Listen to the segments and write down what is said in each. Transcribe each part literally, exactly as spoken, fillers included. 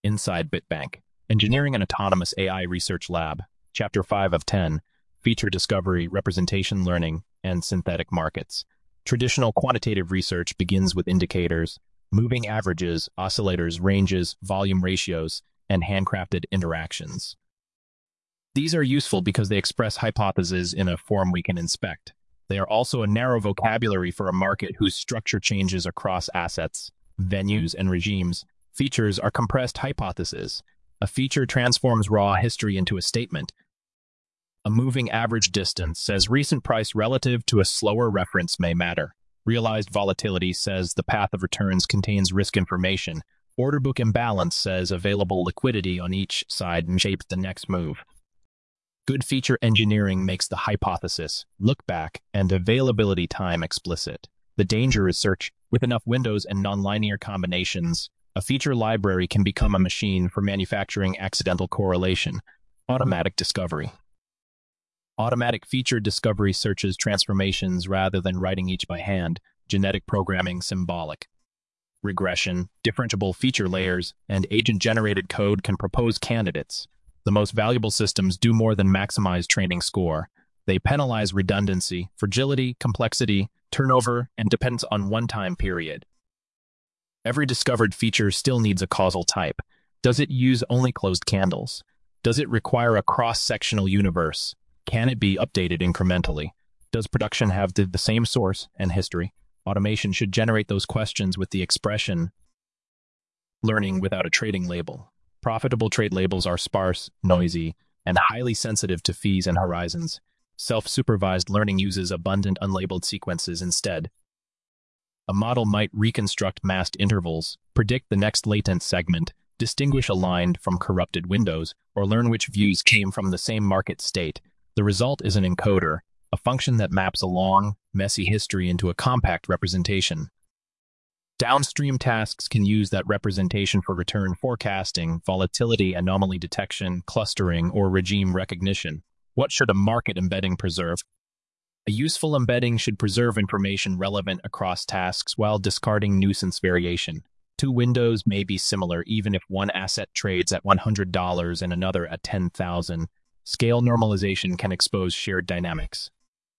Inside Bitbank, Engineering and Autonomous A I Research Lab, Chapter five of ten, Feature Discovery, Representation Learning, and Synthetic Markets. Traditional quantitative research begins with indicators, moving averages, oscillators, ranges, volume ratios, and handcrafted interactions. These are useful because they express hypotheses in a form we can inspect. They are also a narrow vocabulary for a market whose structure changes across assets, venues, and regimes. Features are compressed hypotheses. A feature transforms raw history into a statement. A moving average distance says recent price relative to a slower reference may matter. Realized volatility says the path of returns contains risk information. Order book imbalance says available liquidity on each side and shapes the next move. Good feature engineering makes the hypothesis, look back, and availability time explicit. The danger is search. With enough windows and nonlinear combinations, a feature library can become a machine for manufacturing accidental correlation. Automatic discovery. Automatic feature discovery searches transformations rather than writing each by hand. Genetic programming, symbolic. Regression, differentiable feature layers, and agent-generated code can propose candidates. The most valuable systems do more than maximize training score. They penalize redundancy, fragility, complexity, turnover, and depends on one time period. Every discovered feature still needs a causal type. Does it use only closed candles? Does it require a cross-sectional universe? Can it be updated incrementally? Does production have the, the same source and history? Automation should generate those questions with the expression learning without a trading label. Profitable trade labels are sparse, noisy, and highly sensitive to fees and horizons. Self-supervised learning uses abundant unlabeled sequences instead. A model might reconstruct masked intervals, predict the next latent segment, distinguish aligned from corrupted windows, or learn which views came from the same market state. The result is an encoder, a function that maps a long, messy history into a compact representation. Downstream tasks can use that representation for return forecasting, volatility anomaly detection, clustering, or regime recognition. What should a market embedding preserve? A useful embedding should preserve information relevant across tasks while discarding nuisance variation. Two windows may be similar even if one asset trades at one hundred dollars and another at ten thousand dollars. Scale normalization can expose shared dynamics.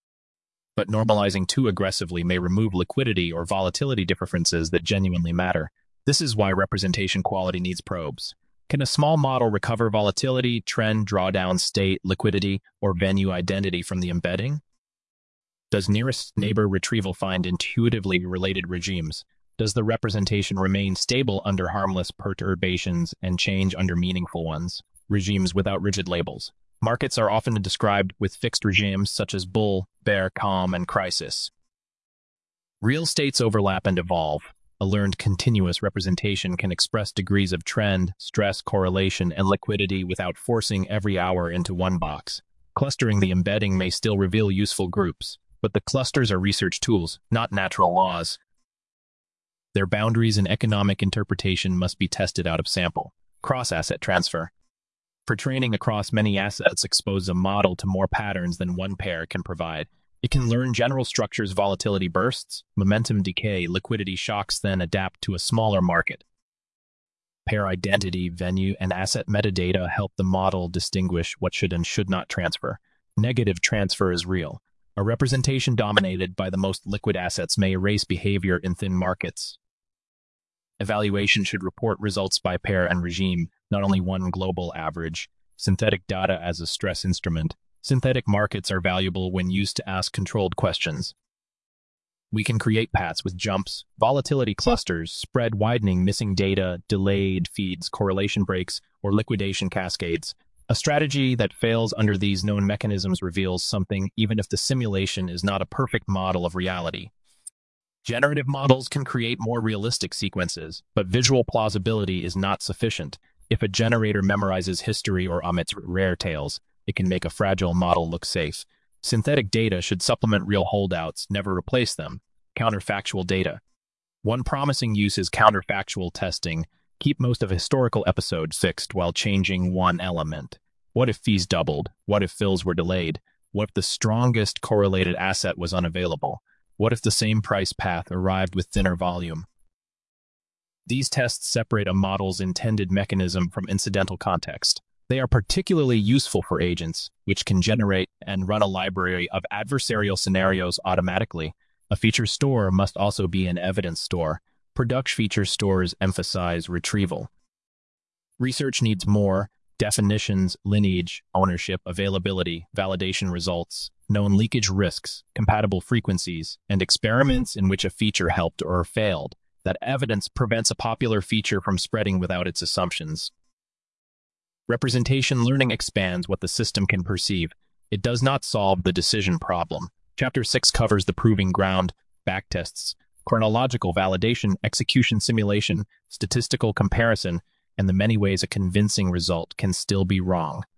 But normalizing too aggressively may remove liquidity or volatility differences that genuinely matter. This is why representation quality needs probes. Can a small model recover volatility, trend, drawdown state, liquidity, or venue identity from the embedding? Does nearest neighbor retrieval find intuitively related regimes? Does the representation remain stable under harmless perturbations and change under meaningful ones? Regimes without rigid labels. Markets are often described with fixed regimes such as bull, bear, calm, and crisis. Real states overlap and evolve. A learned continuous representation can express degrees of trend, stress, correlation, and liquidity without forcing every hour into one box. Clustering the embedding may still reveal useful groups, but the clusters are research tools, not natural laws. Their boundaries and economic interpretation must be tested out of sample. Cross-asset transfer. For training across many assets exposes a model to more patterns than one pair can provide. It can learn general structures, volatility bursts, momentum decay, liquidity shocks, then adapt to a smaller market. Pair identity, venue, and asset metadata help the model distinguish what should and should not transfer. Negative transfer is real. A representation dominated by the most liquid assets may erase behavior in thin markets. Evaluation should report results by pair and regime, not only one global average. Synthetic data as a stress instrument. Synthetic markets are valuable when used to ask controlled questions. We can create paths with jumps, volatility clusters, spread widening, missing data, delayed feeds, correlation breaks, or liquidation cascades. A strategy that fails under these known mechanisms reveals something even if the simulation is not a perfect model of reality. Generative models can create more realistic sequences, but visual plausibility is not sufficient. If a generator memorizes history or omits rare tails, it can make a fragile model look safe. Synthetic data should supplement real holdouts, never replace them. Counterfactual data. One promising use is counterfactual testing. Keep most of a historical episode fixed while changing one element. What if fees doubled? What if fills were delayed? What if the strongest correlated asset was unavailable? What if the same price path arrived with thinner volume? These tests separate a model's intended mechanism from incidental context. They are particularly useful for agents, which can generate and run a library of adversarial scenarios automatically. A feature store must also be an evidence store. Production feature stores emphasize retrieval. Research needs more definitions, lineage, ownership, availability, validation results, known leakage risks, compatible frequencies, and experiments in which a feature helped or failed. That evidence prevents a popular feature from spreading without its assumptions. Representation learning expands what the system can perceive. It does not solve the decision problem. Chapter six covers the proving ground, backtests, chronological validation, execution simulation, statistical comparison, and the many ways a convincing result can still be wrong.